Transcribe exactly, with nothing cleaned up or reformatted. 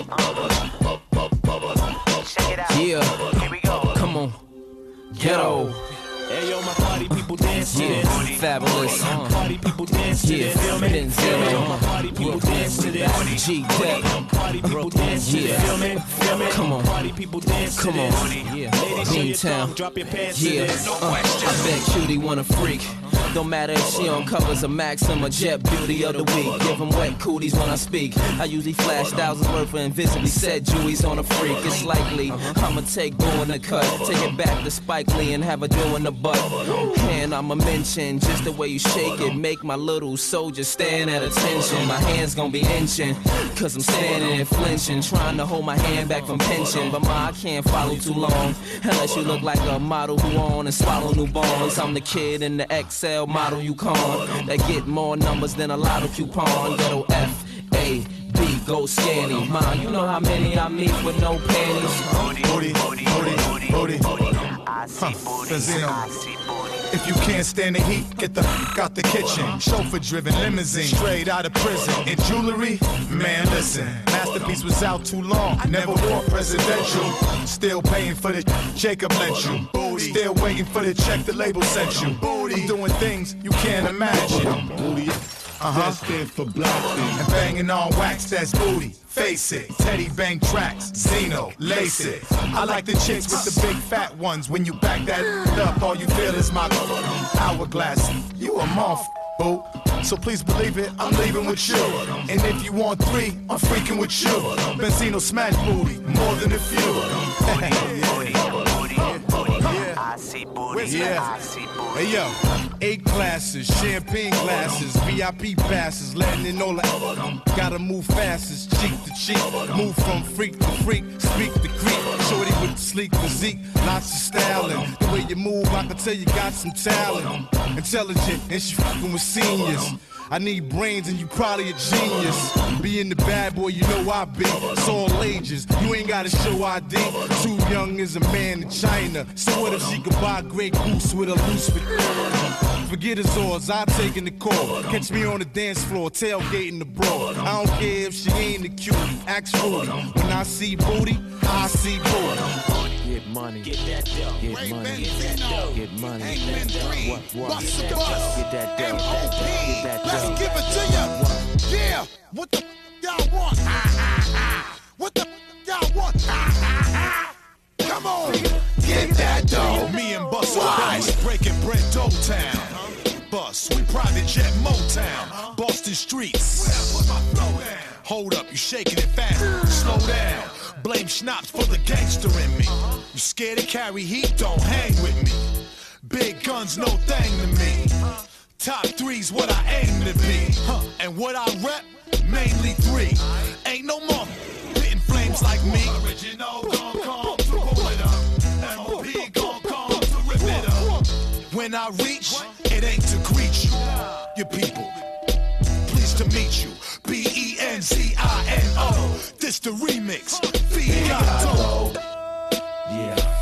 Yeah, here we go. Come on, ghetto. Hey yo, my party people dance to Yeah, this. fabulous. Uh. Party people dance to Yeah, this. Feel me? Denzel. My party people dance to this. G Deck. Party people dance to this. Feel me? Feel me? Come on. Party people dance to Come this. on. Yeah. Ladies, show your Beantown. tongue, drop your pants to Yeah, this. uh, I bet Cutie wanna freak. Don't matter if she on covers of Maxim or Jet Beauty of the Week. Give them wet cooties when I speak. I usually flash thousands worth of invisibly said Jewies on a freak. It's likely I'ma take doing the cut. Take it back to Spike Lee and have her doing the butt. And I'ma mention just the way you shake it. Make my little soldier stand at attention. My hands gonna be inching. Cause I'm standing and flinching. Trying to hold my hand back from pinching. But ma, I can't follow too long. Unless you look like a model who on and swallow newborns. I'm the kid in the X L model you con that get more numbers than a lotto coupon. Ghetto F A B go scanny. Ma, you know how many I meet with no panties. Booty, booty, booty, booty, booty. Huh, Benzino. If you can't stand the heat, get the f*** out the kitchen. Chauffeur-driven limousine, straight out of prison. And jewelry, man, listen. Masterpiece was out too long, never wore presidential. Still paying for the Jacob lent you. Booty. Still waiting for the check the label sent you. Booty. I'm doing things you can't imagine. Booty. Uh-huh. That stand for black thing. And banging on wax, that's booty. Face it, Teddy Bang tracks, Zeno, lace it. I like the chicks with the big fat ones. When you back that up, all you feel is my hourglass. You a month, boo. So please believe it, I'm leaving with you. And if you want three, I'm freaking with you. Benzino smash booty, more than a few. I see booty, Yeah. I see booty. Hey yo, eight classes, champagne glasses, V I P passes, letting it know like gotta move fastest, cheek to cheek, move from freak to freak, speak to creep, shorty with the sleek physique, lots of styling. The way you move, I can tell you got some talent. Intelligent, and she fucking with seniors. I need brains and you probably a genius. Being the bad boy, you know I be. It's all ages, you ain't gotta show I D. Too young is a man in China. So what if she could buy a Grey Goose with a loose fit? Forget his odds, I'll take in the call. Catch me on the dance floor, tailgating the broad. I don't care if she ain't a cutie, act fruity. When I see booty, I see booty. Get money, Get that dough. get money, get money. What, what? Bust the Get bus. that dough, M O P. get that Let's dough. give it to ya. Yeah. What the f- y'all want? Ha, ha, ha. What the f- y'all want? Ha, ha, ha. Come on. Get that dough. Me and Bus are back, breaking bread Doughtown. Bus, we private jet Motown, Boston streets. Hold up, you shaking it fast, slow down. Blame schnapps for the gangster in me. You scared to carry heat, don't hang with me. Big guns, no thing to me. Top three's what I aim to be. And what I rep, mainly three. Ain't no more spitting flames like me. Original gon' come to pull it up. M O P gon' come to rip it up. When I reach, it ain't to greet you, your people. Pleased to meet you. B E N Z I N O. This the remix. Figato. Yeah.